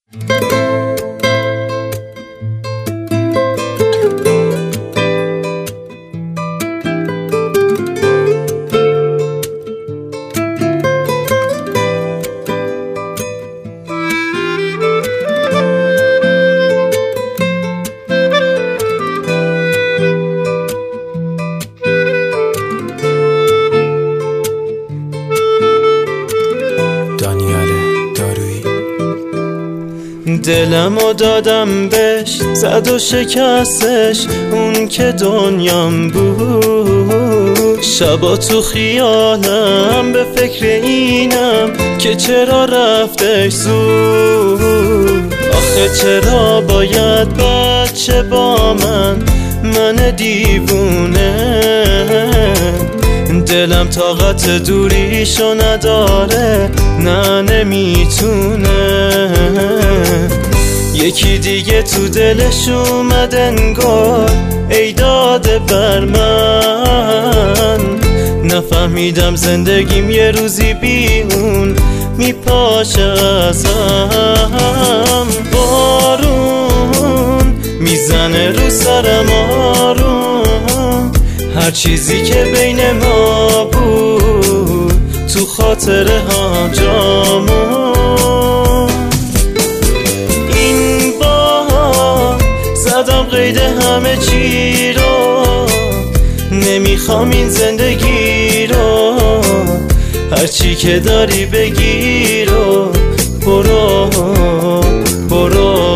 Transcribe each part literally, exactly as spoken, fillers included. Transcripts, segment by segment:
دلمو دادم بهش، زد و شکستش اون که دنیام بود. شبا تو خیالم به فکر اینم که چرا رفتش زود. آخه چرا باید بچه با من، من دیوونه. دلم طاقت دوریشو نداره، نه نمیتونه. یکی دیگه تو دلش اومد انگار، ای داده بر من. نفهمیدم زندگیم یه روزی بی اون میپاشه ازم. بارون میزنه رو سرم آروم، هر چیزی که بین ما بود تو خاطره ها جامون. این بار زدم قید همه چی رو، نمیخوام این زندگی رو. هر چی که داری بگیر و برو برو.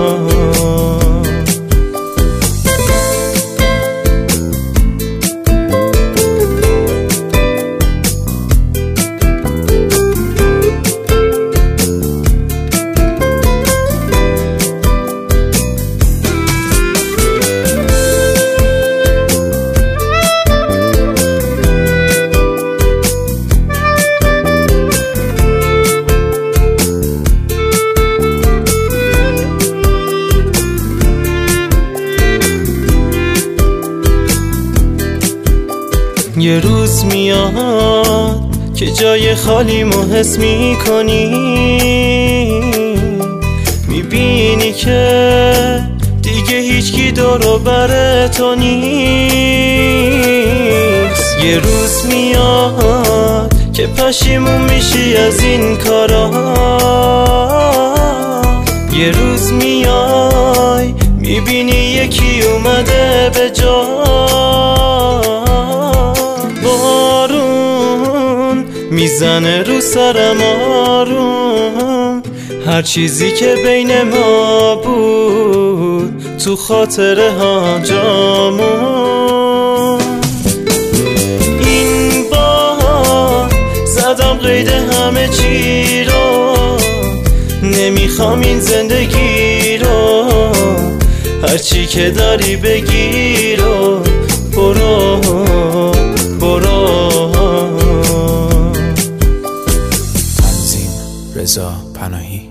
یه روز میاد که جای خالیمو حس میکنی، میبینی که دیگه هیچکی دور و بر تو نیست. یه روز میاد که پشیمون میشی از این کارا. یه روز میای میبینی یکی اومده به جا. بارون میزنه رو سرم آروم، هر چیزی که بین ما بود تو خاطره ها جامون. این بار زدم قید همه چی رو، نمیخوام این زندگی رو. هر چی که داری بگیر و برو برو. تنظیم رضا پناهی.